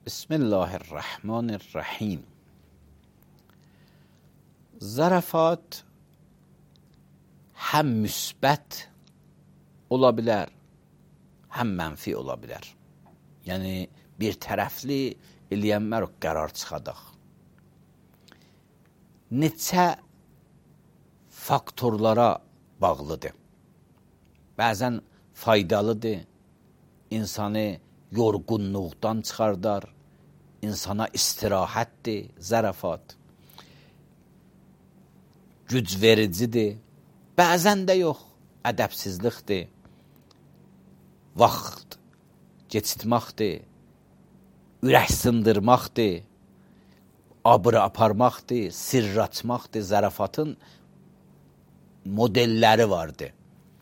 بسم الله الرحمن الرحیم. Zarafat həm müsbət ola bilər, həm mənfi ola bilər. Yəni bir tərəfli eləyənmər qərar çıxadaq. Neçə faktorlara bağlıdır. Bəzən faydalıdır, insanı yorğunluqdan çıxardar, insana istirahətdir zarafat. Güc vericidir, bəzən də yox, ədəbsizlikdir, vaxt geçitməkdir, ürək sındırmaqdır, abırı aparmaqdır, sirr açmaqdır. Zarafatın modelləri vardır.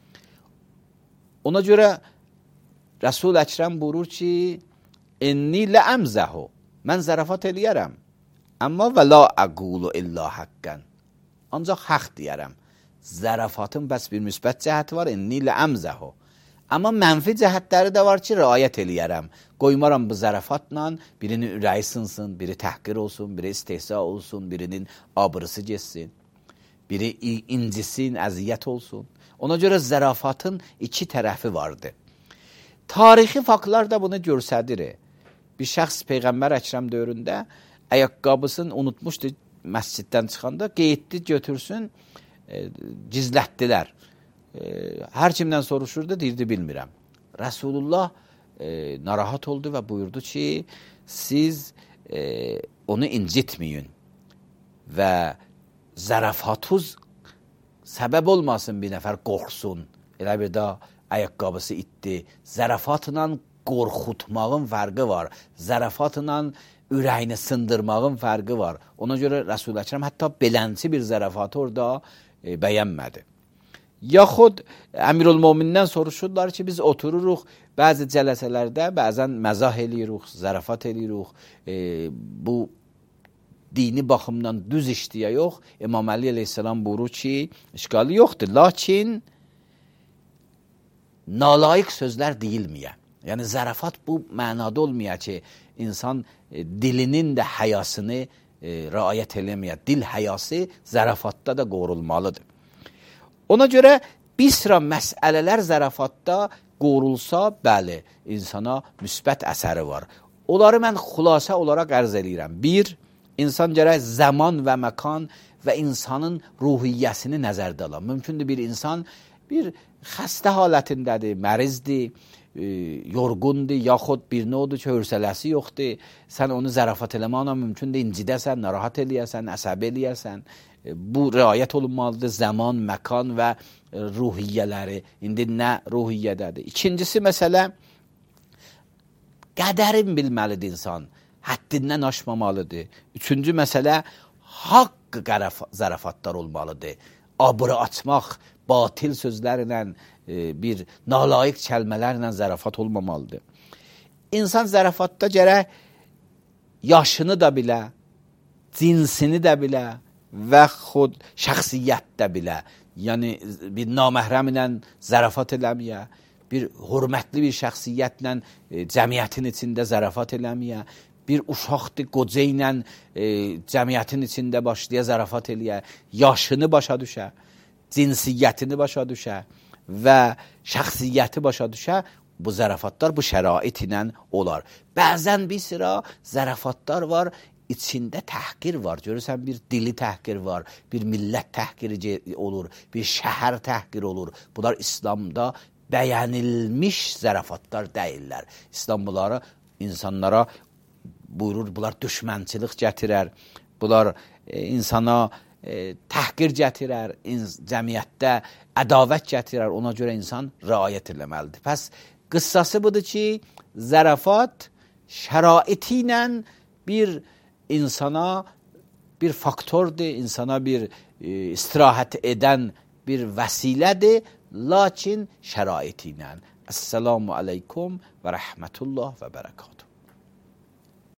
Ona görə Resul Əkrəm buyurur ki, inni ləəmzəhu, mən zarafat eləyərəm, amma və la əqulu illa haqqən, ancaq haqq deyərəm. Zarafatın bəs bir müsbət cəhəti var, inni ləəmzəhu. Amma mənfi cəhətləri də var ki, riayət eləyərəm. Qoymaram bu zarafatla birinin ürəyi sınsın, biri təhqir olsun, biri istehza olsun, birinin abırısı geçsin, biri incisin, əziyyət olsun. Ona görə zarafatın iki tərəfi vardır. Tarixi faktlar da bunu göstərir. Bir şəxs Peyğəmbər Əkrəm dövründə ayaqqabısını unutmuşdu, məsciddən çıxanda qeydli götürsün, gizlətdilər. Hər kimdən soruşurdu, deyirdi bilmirəm. Resulullah narahat oldu və buyurdu ki, siz onu incitməyin və zarafatuz səbəb olmasın, bir nəfər qorxsun. Elə bir də ayaqqabısı itdi. Zarafatla qorxutmağın fərqi var. Zarafatla ürəyini sındırmağın fərqi var. Ona görə Resul-i Əkrəm hətta belənçi bir zarafatı orada bəyənmədi. Yaxud Əmirül-Mömindən soruşurlar ki, biz otururuq, bəzi cələsələrdə bəzən məzah eləyirik, zarafat eləyirik. Bu dini baxımdan düz işləyə yox. İmam Əli əleyhissalam buyurur ki, işgalı yoxdur. Lakin nalayiq sözlər deyilməyə. Yəni zarafat bu mənada olmaya ki, insan dilinin də həyasını riayət eləməyə. Dil həyası zarafatda da qorulmalıdır. Ona görə bir sıra məsələlər zarafatda qorulsa, bəli, insana müsbət əsəri var. Onları mən xülasə olaraq ərz edirəm. Bir, insan gərək zaman və məkan və insanın ruhiyyəsini nəzərdə ala. Mümkündür bir insan bir xəstə halətindədir, mərizdir, yorğundur, yaxud bir nodur ki, hövsələsi yoxdur. Sən onu zarafat eləməklə mümkündür, incidəsən, narahat eləyəsən, əsəb eləyəsən. Bu riayət olunmalıdır, zaman, məkan və ruhiyyələri. İndi nə ruhiyyədədir? İkincisi məsələ, qədərin bilməlidir insan, həddindən aşmamalıdır. Üçüncü məsələ, haqq zarafatlar olmalıdır. Abırı açmaq, batil sözlərlə, bir nalayiq kəlmələrlə zarafat olmamalıdır. İnsan zarafatda gərək yaşını da bilə, cinsini də bilə və xud şəxsiyyət də bilə. Yəni bir naməhrəm ilə zarafat eləməyə, bir hörmətli bir şəxsiyyətlə cəmiyyətin içində zarafat eləməyə, bir uşaqdır, qoca ilə cəmiyyətin içində başlaya zarafat eləyə, yaşını başa düşə, cinsiyyətini başa düşə və şəxsiyyəti başa düşə, bu zarafatlar bu şərait ilə olar. Bəzən bir sıra zarafatlar var, içində təhqir var. Görürsən, bir dili təhqir var, bir millət təhqiri olur, bir şəhər təhqir olur. Bunlar İslamda bəyənilmiş zarafatlar deyirlər. İslam bunları insanlara buyurur, bunlar düşmənçilik gətirər, bunlar insana təhqir gətirər, cəmiyyətdə ədavət gətirər, ona görə insan riayət eləməlidir. Pəs qıssası budur ki, zarafat şəraiti ilə bir insana bir faktordur, insana bir istirahət edən bir vəsilədir, lakin şəraiti ilə. Əssəlamu aleykum və rəhmətullah və bərəkatuhu.